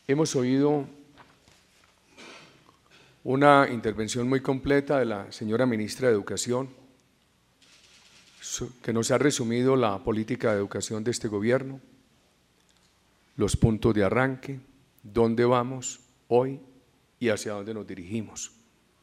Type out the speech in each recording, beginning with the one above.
Hemos oído una intervención muy completa de la señora ministra de Educación, que nos ha resumido la política de educación de este gobierno, los puntos de arranque, dónde vamos hoy y hacia dónde nos dirigimos.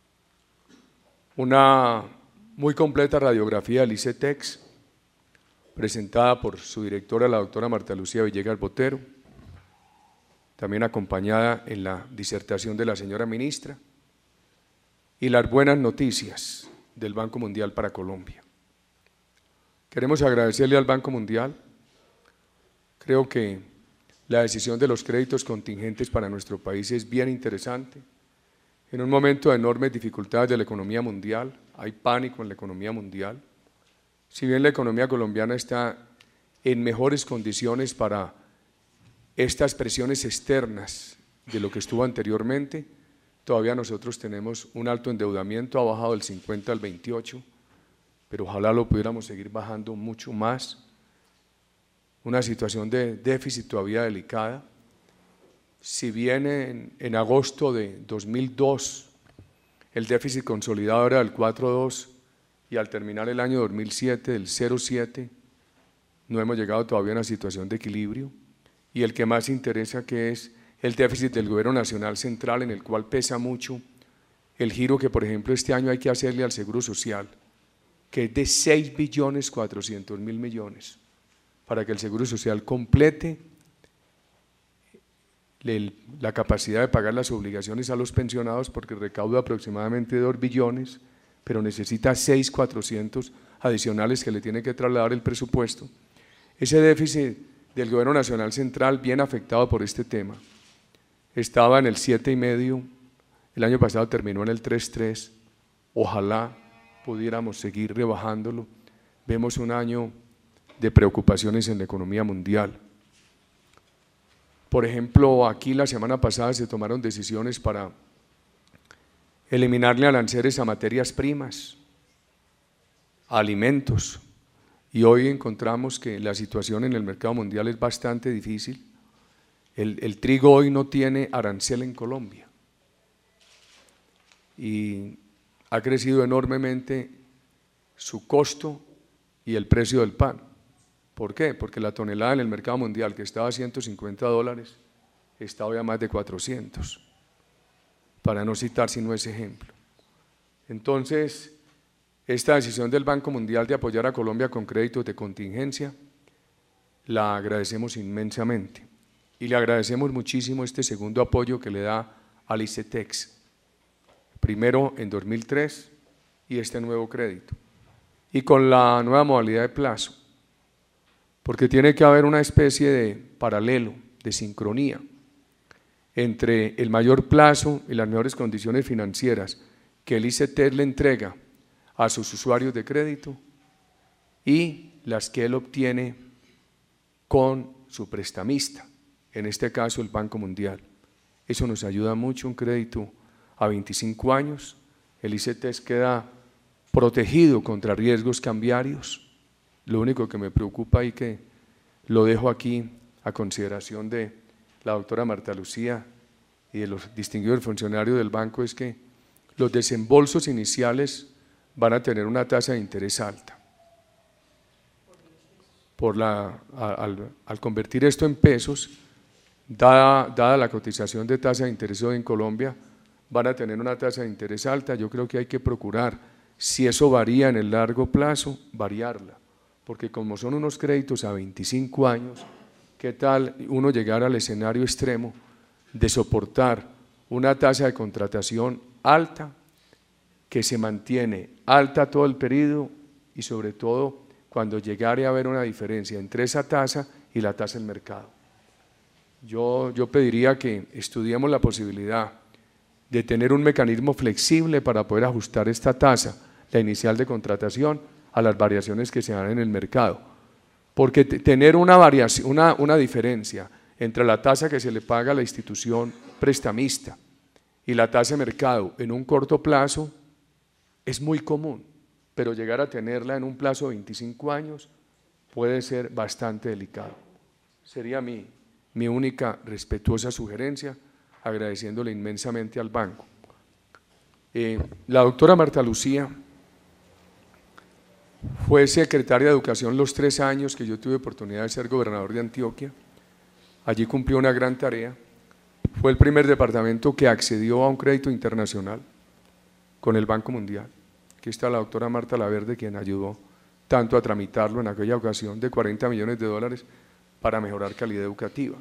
Una muy completa radiografía del ICETEX, presentada por su directora, la doctora Marta Lucía Villegas Botero, también acompañada en la disertación de la señora ministra, y las buenas noticias del Banco Mundial para Colombia. Queremos agradecerle al Banco Mundial. Creo que la decisión de los créditos contingentes para nuestro país es bien interesante. En un momento de enormes dificultades de la economía mundial, hay pánico en la economía mundial. Si bien la economía colombiana está en mejores condiciones para estas presiones externas de lo que estuvo anteriormente, todavía nosotros tenemos un alto endeudamiento, ha bajado del 50 al 28, pero ojalá lo pudiéramos seguir bajando mucho más. Una situación de déficit todavía delicada. Si bien en agosto de 2002 el déficit consolidado era del 4,2 y al terminar el año 2007 del 0,7, no hemos llegado todavía a una situación de equilibrio. Y el que más interesa, que es el déficit del Gobierno Nacional Central, en el cual pesa mucho el giro que, por ejemplo, este año hay que hacerle al Seguro Social, que es de 6.400.000.000.000, para que el Seguro Social complete la capacidad de pagar las obligaciones a los pensionados, porque recauda aproximadamente 2 billones, pero necesita 6.400 adicionales que le tiene que trasladar el presupuesto. Ese déficit del Gobierno Nacional Central, bien afectado por este tema, estaba en el 7,5, el año pasado terminó en el 3,3, ojalá pudiéramos seguir rebajándolo. Vemos un año de preocupaciones en la economía mundial. Por ejemplo, aquí la semana pasada se tomaron decisiones para eliminarle aranceles a materias primas, a alimentos, y hoy encontramos que la situación en el mercado mundial es bastante difícil. El trigo hoy no tiene arancel en Colombia y ha crecido enormemente su costo y el precio del pan. ¿Por qué? Porque la tonelada en el mercado mundial, que estaba a $150, está hoy a más de 400, para no citar sino ese ejemplo. Entonces, esta decisión del Banco Mundial de apoyar a Colombia con créditos de contingencia, la agradecemos inmensamente. Y le agradecemos muchísimo este segundo apoyo que le da al ICETEX, primero en 2003 y este nuevo crédito. Y con la nueva modalidad de plazo, porque tiene que haber una especie de paralelo, de sincronía, entre el mayor plazo y las mejores condiciones financieras que el ICETEX le entrega a sus usuarios de crédito y las que él obtiene con su prestamista, en este caso el Banco Mundial. Eso nos ayuda mucho, un crédito a 25 años, el ICETEX queda protegido contra riesgos cambiarios. Lo único que me preocupa y que lo dejo aquí a consideración de la doctora Marta Lucía y de los distinguidos funcionarios del banco es que los desembolsos iniciales van a tener una tasa de interés alta. Al convertir esto en pesos, dada la cotización de tasa de interés hoy en Colombia, van a tener una tasa de interés alta. Yo creo que hay que procurar, si eso varía en el largo plazo, variarla, porque como son unos créditos a 25 años, ¿qué tal uno llegar al escenario extremo de soportar una tasa de contratación alta, que se mantiene alta todo el periodo y sobre todo cuando llegare a haber una diferencia entre esa tasa y la tasa del mercado? Yo pediría que estudiemos la posibilidad de tener un mecanismo flexible para poder ajustar esta tasa, la inicial de contratación, a las variaciones que se dan en el mercado. Porque tener una diferencia entre la tasa que se le paga a la institución prestamista y la tasa de mercado en un corto plazo es muy común, pero llegar a tenerla en un plazo de 25 años puede ser bastante delicado. Sería mi mi única respetuosa sugerencia, agradeciéndole inmensamente al banco. La doctora Marta Lucía fue secretaria de Educación los 3 años que yo tuve oportunidad de ser gobernador de Antioquia. Allí cumplió una gran tarea. Fue el primer departamento que accedió a un crédito internacional con el Banco Mundial. Aquí está la doctora Marta Laverde, quien ayudó tanto a tramitarlo en aquella ocasión de $40 millones para mejorar calidad educativa.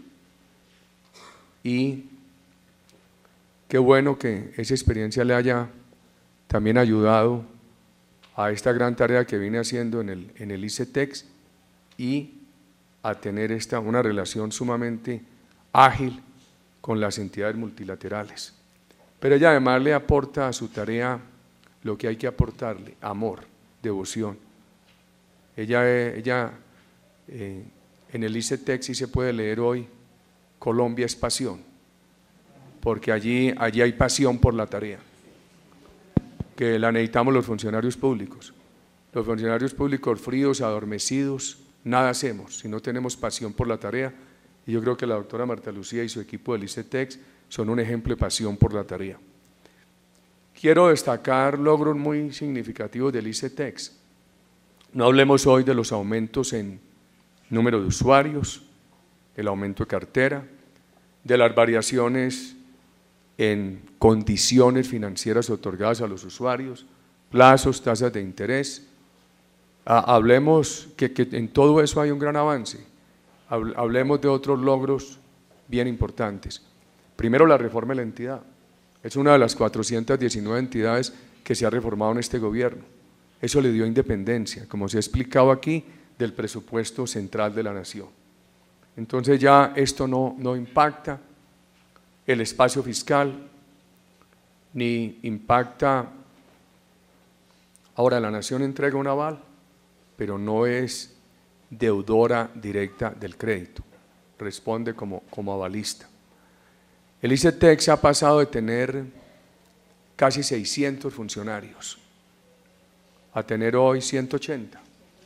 Y qué bueno que esa experiencia le haya también ayudado a esta gran tarea que vine haciendo en el ICETEX y a tener una relación sumamente ágil con las entidades multilaterales. Pero ella además le aporta a su tarea lo que hay que aportarle: amor, devoción. Ella en el ICETEX sí se puede leer hoy: Colombia es pasión, porque allí hay pasión por la tarea, que la necesitamos los funcionarios públicos. Los funcionarios públicos fríos, adormecidos, nada hacemos si no tenemos pasión por la tarea, y yo creo que la doctora Marta Lucía y su equipo del ICETEX son un ejemplo de pasión por la tarea. Quiero destacar logros muy significativos del ICETEX. No hablemos hoy de los aumentos en número de usuarios, el aumento de cartera, de las variaciones en condiciones financieras otorgadas a los usuarios, plazos, tasas de interés. Hablemos que en todo eso hay un gran avance. Hablemos de otros logros bien importantes. Primero, la reforma de la entidad. Es una de las 419 entidades que se ha reformado en este gobierno. Eso le dio independencia, como se ha explicado aquí, del presupuesto central de la nación. Entonces ya esto no impacta el espacio fiscal, ni impacta. Ahora la nación entrega un aval, pero no es deudora directa del crédito, responde como avalista. El ICETEX ha pasado de tener casi 600 funcionarios a tener hoy 180,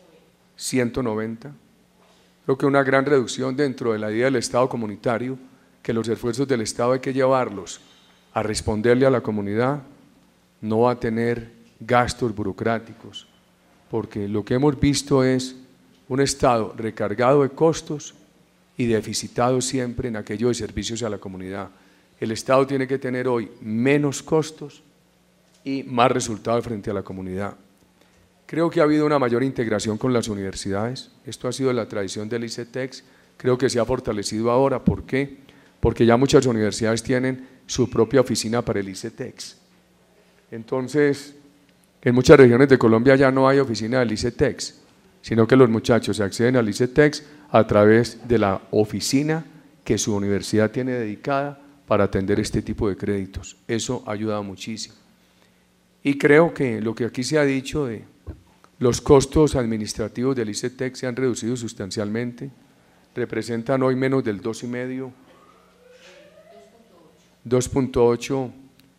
190. Creo que una gran reducción dentro de la idea del Estado comunitario, que los esfuerzos del Estado hay que llevarlos a responderle a la comunidad, no a tener gastos burocráticos, porque lo que hemos visto es un Estado recargado de costos y deficitado siempre en aquello de servicios a la comunidad. El Estado tiene que tener hoy menos costos y más resultados frente a la comunidad. Creo que ha habido una mayor integración con las universidades. Esto ha sido la tradición del ICETEX. Creo que se ha fortalecido ahora. ¿Por qué? Porque ya muchas universidades tienen su propia oficina para el ICETEX. Entonces, en muchas regiones de Colombia ya no hay oficina del ICETEX, sino que los muchachos acceden al ICETEX a través de la oficina que su universidad tiene dedicada para atender este tipo de créditos. Eso ha ayudado muchísimo. Y creo que lo que aquí se ha dicho de los costos administrativos del ICETEX se han reducido sustancialmente, representan hoy menos del 2,5%, 2,8%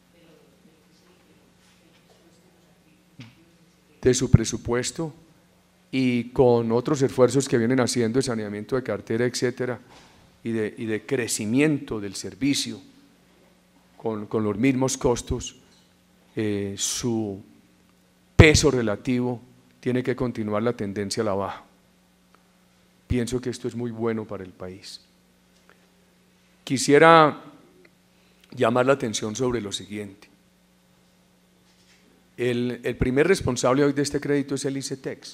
de su presupuesto, y con otros esfuerzos que vienen haciendo de saneamiento de cartera, etcétera, y de crecimiento del servicio con los mismos costos, su peso relativo tiene que continuar la tendencia a la baja. Pienso que esto es muy bueno para el país. Quisiera llamar la atención sobre lo siguiente. El primer responsable hoy de este crédito es el ICETEX.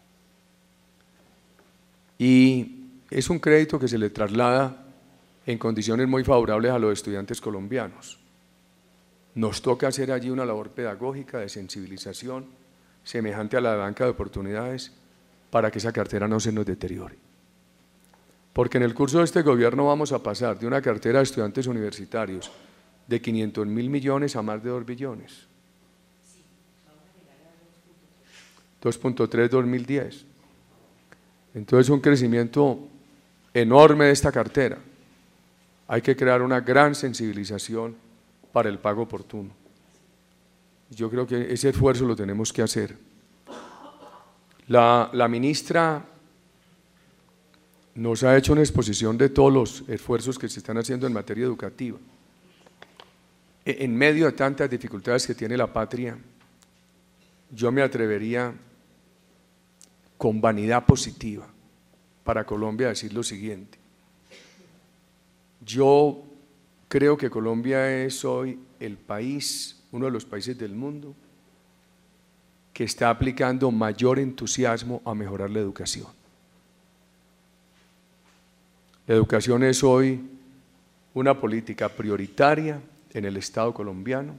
Y es un crédito que se le traslada en condiciones muy favorables a los estudiantes colombianos. Nos toca hacer allí una labor pedagógica de sensibilización semejante a la de banca de oportunidades para que esa cartera no se nos deteriore. Porque en el curso de este gobierno vamos a pasar de una cartera de estudiantes universitarios de 500.000 millones a más de 2 billones. 2.3 2010. Entonces un crecimiento enorme de esta cartera. Hay que crear una gran sensibilización para el pago oportuno. Yo creo que ese esfuerzo lo tenemos que hacer. La ministra nos ha hecho una exposición de todos los esfuerzos que se están haciendo en materia educativa. En medio de tantas dificultades que tiene la patria, yo me atrevería con vanidad positiva para Colombia a decir lo siguiente. Yo creo que Colombia es hoy el país, uno de los países del mundo, que está aplicando mayor entusiasmo a mejorar la educación. La educación es hoy una política prioritaria en el Estado colombiano.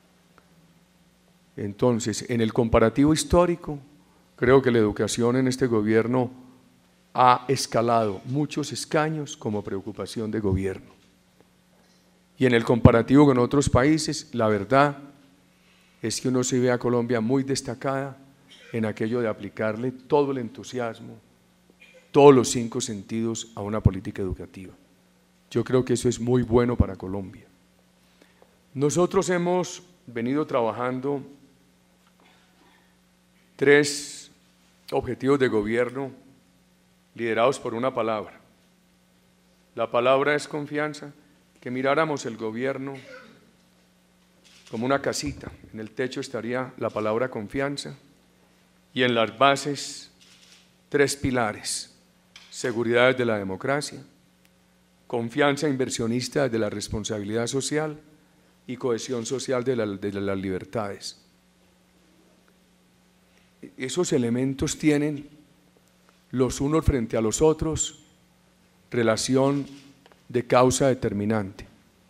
Entonces, en el comparativo histórico, creo que la educación en este gobierno ha escalado muchos escaños como preocupación de gobierno. Y en el comparativo con otros países, la verdad es que uno se ve a Colombia muy destacada en aquello de aplicarle todo el entusiasmo, todos los 5 sentidos a una política educativa. Yo creo que eso es muy bueno para Colombia. Nosotros hemos venido trabajando 3 objetivos de gobierno liderados por una palabra. La palabra es confianza, que miráramos el gobierno como una casita. En el techo estaría la palabra confianza y en las bases 3 pilares: seguridad de la democracia, confianza inversionista de la responsabilidad social y cohesión social de las libertades. Esos elementos tienen los unos frente a los otros relación de causa determinante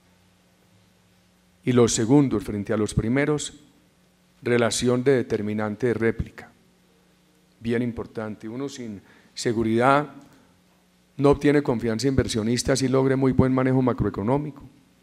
y los segundos frente a los primeros relación de determinante de réplica. Bien importante, uno sin seguridad no obtiene confianza inversionista si logre muy buen manejo macroeconómico.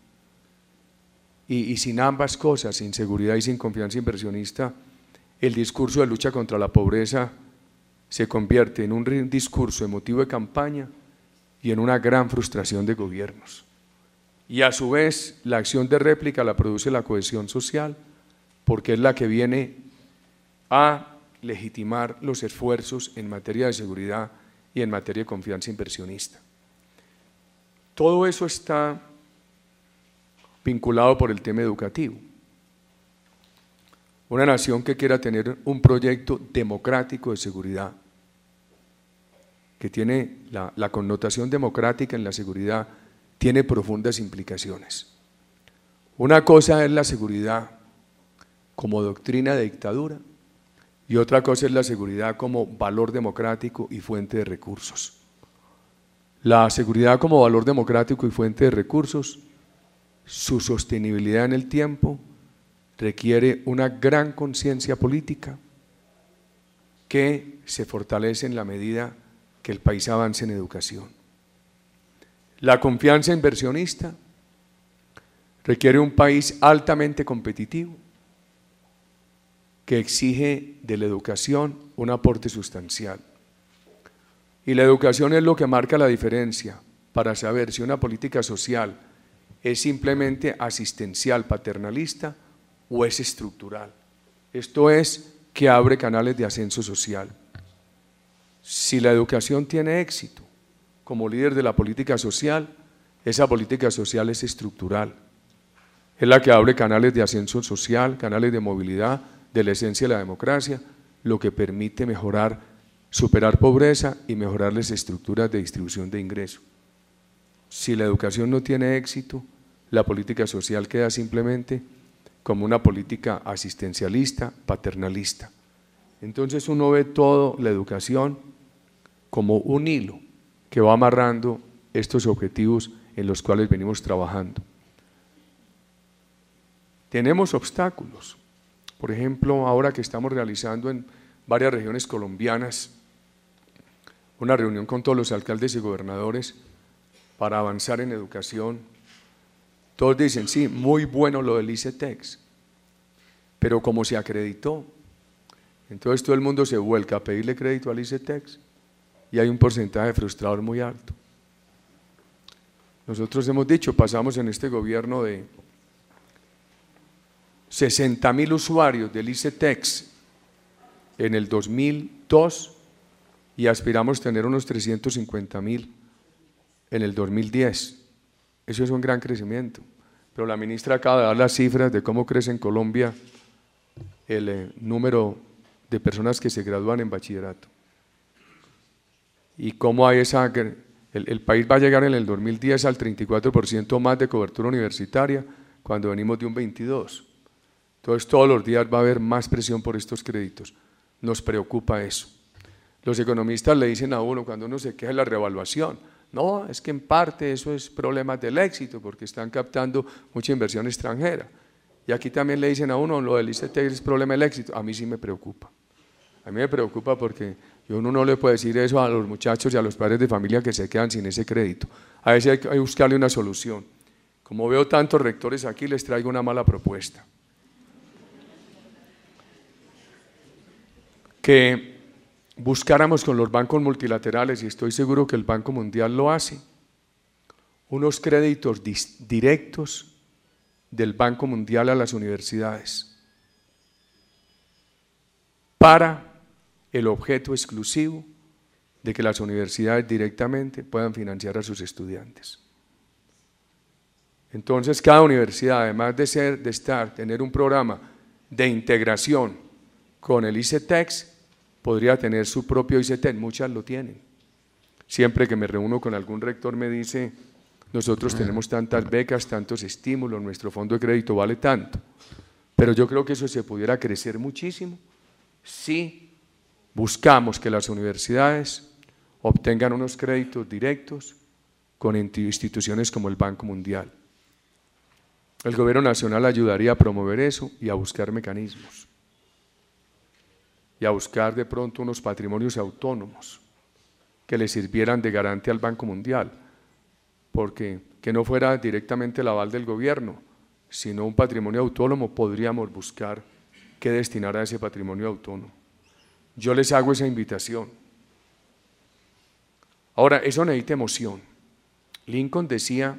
Y sin ambas cosas, sin seguridad y sin confianza inversionista, el discurso de lucha contra la pobreza se convierte en un discurso emotivo de campaña y en una gran frustración de gobiernos. Y a su vez, la acción de réplica la produce la cohesión social, porque es la que viene a legitimar los esfuerzos en materia de seguridad y en materia de confianza inversionista. Todo eso está vinculado por el tema educativo. Una nación que quiera tener un proyecto democrático de seguridad, que tiene la connotación democrática en la seguridad, tiene profundas implicaciones. Una cosa es la seguridad como doctrina de dictadura y otra cosa es la seguridad como valor democrático y fuente de recursos. La seguridad como valor democrático y fuente de recursos, su sostenibilidad en el tiempo requiere una gran conciencia política que se fortalece en la medida que el país avance en educación. La confianza inversionista requiere un país altamente competitivo que exige de la educación un aporte sustancial. Y la educación es lo que marca la diferencia para saber si una política social es simplemente asistencial, paternalista o es estructural. Esto es que abre canales de ascenso social. Si la educación tiene éxito como líder de la política social, esa política social es estructural. Es la que abre canales de ascenso social, canales de movilidad, de la esencia de la democracia, lo que permite mejorar, superar pobreza y mejorar las estructuras de distribución de ingresos. Si la educación no tiene éxito, la política social queda simplemente como una política asistencialista, paternalista. Entonces uno ve toda la educación como un hilo que va amarrando estos objetivos en los cuales venimos trabajando. Tenemos obstáculos. Por ejemplo, ahora que estamos realizando en varias regiones colombianas una reunión con todos los alcaldes y gobernadores para avanzar en educación, todos dicen, sí, muy bueno lo del ICETEX, pero como se acreditó, entonces todo el mundo se vuelca a pedirle crédito al ICETEX y hay un porcentaje frustrador muy alto. Nosotros hemos dicho, pasamos en este gobierno de 60.000 usuarios del ICETEX en el 2002 y aspiramos a tener unos 350.000 en el 2010. Eso es un gran crecimiento. Pero la ministra acaba de dar las cifras de cómo crece en Colombia el número de personas que se gradúan en bachillerato. Y cómo hay el país va a llegar en el 2010 al 34% más de cobertura universitaria cuando venimos de un 22%. Entonces todos los días va a haber más presión por estos créditos. Nos preocupa eso. Los economistas le dicen a uno cuando uno se queja de la revaluación, no, es que en parte eso es problema del éxito porque están captando mucha inversión extranjera. Y aquí también le dicen a uno, lo del ICETEX es problema del éxito. A mí sí me preocupa. A mí me preocupa porque uno no le puede decir eso a los muchachos y a los padres de familia que se quedan sin ese crédito. A veces hay que buscarle una solución. Como veo tantos rectores aquí, les traigo una mala propuesta. Que buscáramos con los bancos multilaterales, y estoy seguro que el Banco Mundial lo hace, unos créditos directos del Banco Mundial a las universidades para el objeto exclusivo de que las universidades directamente puedan financiar a sus estudiantes. Entonces cada universidad, además de tener un programa de integración con el ICETEX, podría tener su propio ICETEX, muchas lo tienen. Siempre que me reúno con algún rector me dice, nosotros tenemos tantas becas, tantos estímulos, nuestro fondo de crédito vale tanto. Pero yo creo que eso se pudiera crecer muchísimo si buscamos que las universidades obtengan unos créditos directos con instituciones como el Banco Mundial. El Gobierno Nacional ayudaría a promover eso y a buscar mecanismos. Y a buscar de pronto unos patrimonios autónomos que le sirvieran de garantía al Banco Mundial, porque que no fuera directamente el aval del gobierno, sino un patrimonio autónomo, podríamos buscar qué destinar a ese patrimonio autónomo. Yo les hago esa invitación. Ahora, eso necesita emoción. Lincoln decía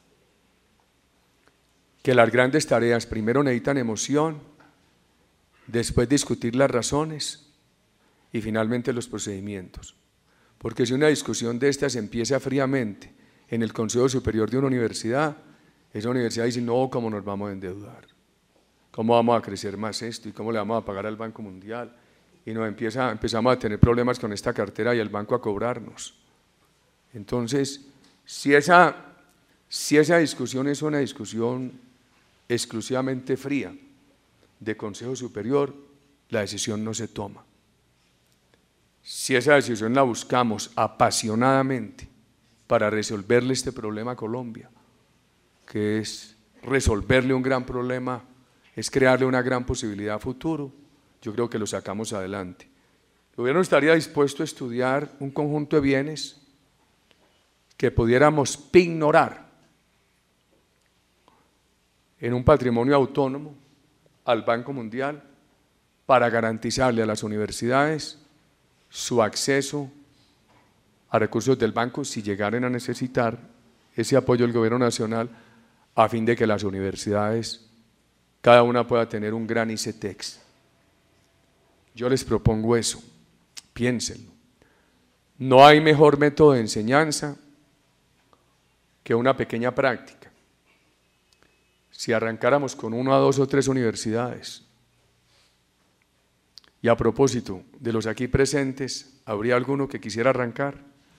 que las grandes tareas primero necesitan emoción, después discutir las razones y finalmente los procedimientos. Porque si una discusión de estas empieza fríamente en el Consejo Superior de una universidad, esa universidad dice, no, ¿cómo nos vamos a endeudar? ¿Cómo vamos a crecer más esto? ¿Y cómo le vamos a pagar al Banco Mundial? Y empezamos a tener problemas con esta cartera y el banco a cobrarnos. Entonces, si esa discusión es una discusión exclusivamente fría, de Consejo Superior, la decisión no se toma. Si esa decisión la buscamos apasionadamente para resolverle este problema a Colombia, que es resolverle un gran problema, es crearle una gran posibilidad a futuro, yo creo que lo sacamos adelante. El gobierno estaría dispuesto a estudiar un conjunto de bienes que pudiéramos pignorar en un patrimonio autónomo al Banco Mundial para garantizarle a las universidades su acceso a recursos del banco si llegaran a necesitar ese apoyo del Gobierno Nacional a fin de que las universidades, cada una pueda tener un gran ICETEX. Yo les propongo eso, piénsenlo. No hay mejor método de enseñanza que una pequeña práctica. Si arrancáramos con 1, 2 o 3 universidades, y a propósito de los aquí presentes, ¿habría alguno que quisiera arrancar?